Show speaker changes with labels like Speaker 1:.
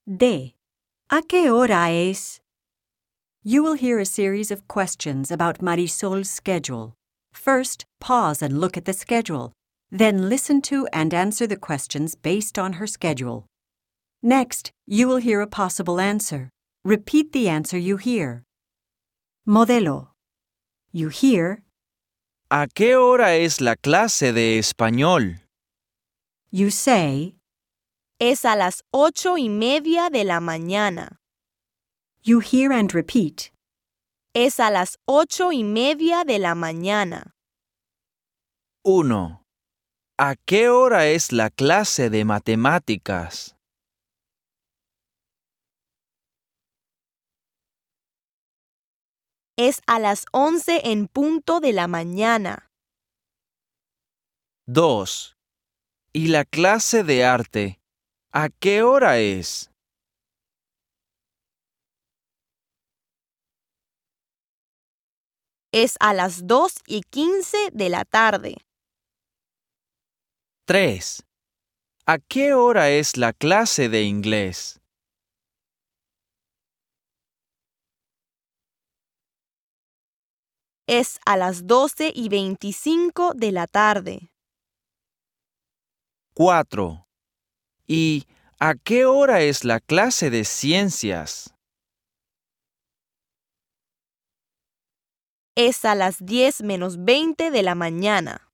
Speaker 1: D. ¿A qué hora es? You will hear a series of questions about Marisol's schedule. First, pause and look at the schedule. Then listen to and answer the questions based on her schedule. Next, you will hear a possible answer. Repeat the answer you hear. Modelo. You hear.
Speaker 2: ¿A qué hora es la clase de español?
Speaker 1: You say.
Speaker 3: Es a las 8:30 de la mañana.
Speaker 1: You hear and repeat.
Speaker 3: Es a las 8:30 de la mañana.
Speaker 2: 1. ¿A qué hora es la clase de matemáticas?
Speaker 3: Es a las 11 en punto de la mañana.
Speaker 2: 2. ¿Y la clase de arte? ¿A qué hora es?
Speaker 3: Es a las 2:15 de la tarde.
Speaker 2: 3. ¿A qué hora es la clase de inglés?
Speaker 3: Es a las 12:25 de la tarde.
Speaker 2: 4. ¿Y a qué hora es la clase de ciencias?
Speaker 3: Es a las 10:20 de la mañana.